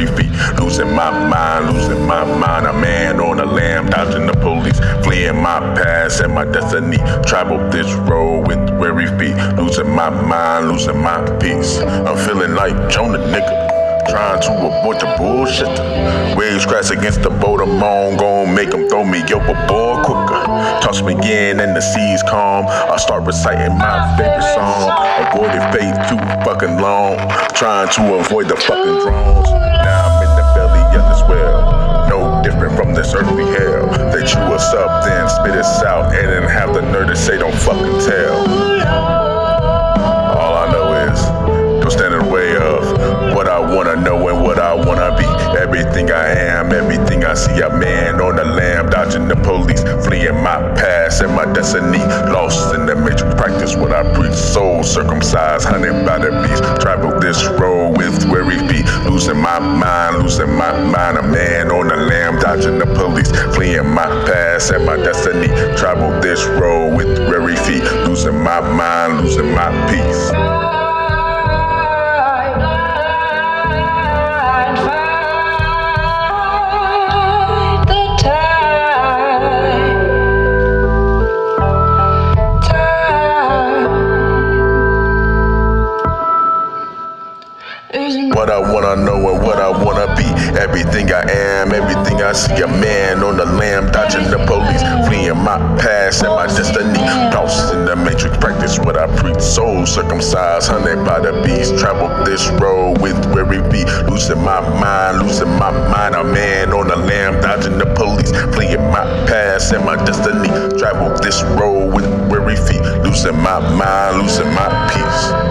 weary feet. Losing my mind. A man on a lamb, dodging the police, fleeing my past and my destiny. Travel this road with weary feet. Losing my mind, losing my peace. I'm feeling like Jonah, nigga, trying to avoid the bullshit. Waves crash against the boat, I'm on, gon' make them throw me overboard quicker. Toss me in and the seas calm, I start reciting my favorite song. Avoided faith too fucking long, trying to avoid the fucking drones. Now I'm in the belly of this well, no different from this earthly hell. They chew us up, then spit us out, and then have the nerve to say don't fucking tell. All I know is, don't stand in the way of what I wanna know and what I wanna be. Everything I am, everything I see, a man on the lamb, dodging the police, fleeing my past and my destiny. Lost in the matrix, practice what I preach. Soul circumcised, hunted by the beast. Travel this road with weary feet. Losing my mind. A man on the lamb, dodging the police, fleeing my past and my destiny. Travel this road with weary feet. Losing my mind, losing my peace. What I wanna know and what I wanna be. Everything I am, everything I see, a man on the lamb, dodging the police, fleeing my past and my destiny. Lost in the matrix, practice what I preach. Soul circumcised, hunted by the beast. Travel this road with weary feet. Losing my mind. A man on the lamb, dodging the police, fleeing my past and my destiny. Travel this road with weary feet. Losing my mind, losing my peace.